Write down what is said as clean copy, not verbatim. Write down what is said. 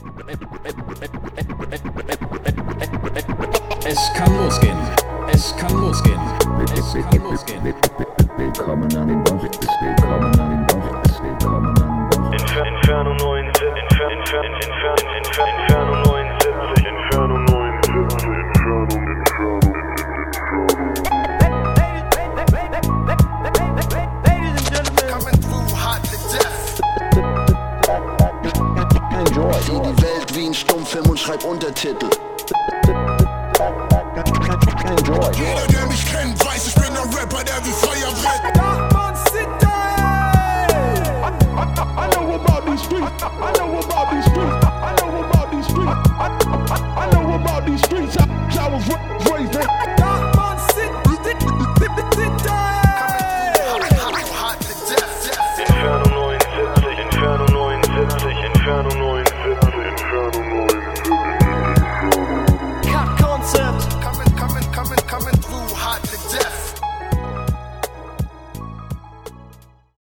Es kann losgehen. Es kann losgehen. Es kann losgehen. Willkommen an den Bord. Willkommen an den Bord. Willkommen an den Bord. Inferno 79. Inferno 79. Inferno 79. Enjoy. Sieh die Welt wie ein Stummfilm und schreib Untertitel. Enjoy. Jeder, der mich kennt, weiß, ich bin ein Rapper, der wie Feuer brennt.